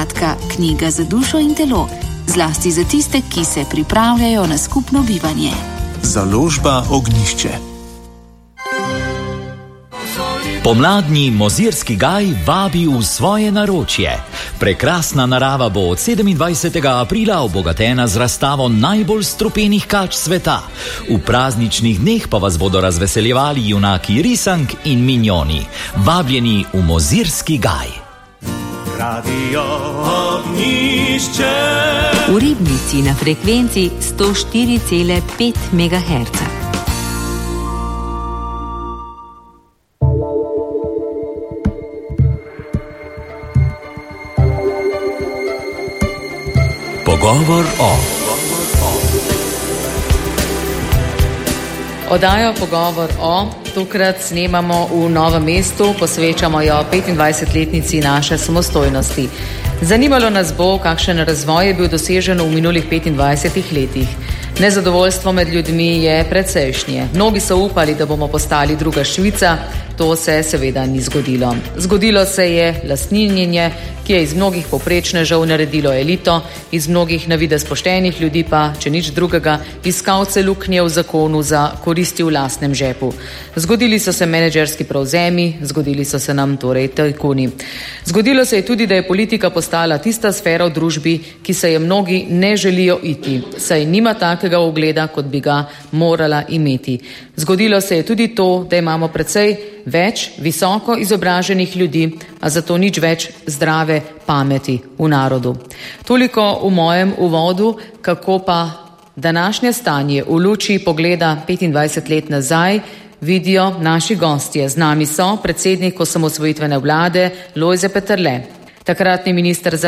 Skratka, knjiga za dušo in telo, zlasti za tiste, ki se pripravljajo na skupno bivanje. Založba Ognjišče. Pomladni Mozirski gaj vabi v svoje naročje. Prekrasna narava bo od 27. aprila obogatena z razstavo najbolj strupenih kač sveta. V prazničnih dneh pa vas bodo razveseljevali junaki risank in minjoni. Vabljeni v Mozirski gaj. Radio Ognjišče. V Ribnici na frekvenci 104,5 MHz. Pogovor o. Oddajo Pogovor o tokrat snemamo v Novem mestu, posvečamo jo 25-letnici naše samostojnosti. Zanimalo nas bo, kakšen razvoj je bil dosežen v minulih 25 letih. Nezadovoljstvo med ljudmi je precejšnje. Mnogi so upali, da bomo postali druga Švica, to se seveda ni zgodilo. Zgodilo se je lastninjenje, ki je iz mnogih povprečnežev naredilo elito, iz mnogih na videz poštenih ljudi pa, če nič drugega, iskalce luknje v zakonu za koristi v lastnem žepu. Zgodili so se menedžerski prevzemi, zgodili so se nam torej tajkuni. Zgodilo se je tudi, da je politika postala tista sfera v družbi, ki se je mnogi ne želijo iti, saj nima takega ugleda, kot bi ga morala imeti. Zgodilo se je tudi to, da imamo precej več visoko izobraženih ljudi, a zato nič več zdrave pameti v narodu. Toliko v mojem uvodu, kako pa današnje stanje v luči pogleda 25 let nazaj vidijo naši gostje. Z nami so predsednik osamosvojitvene vlade Lojze Peterle, takratni minister za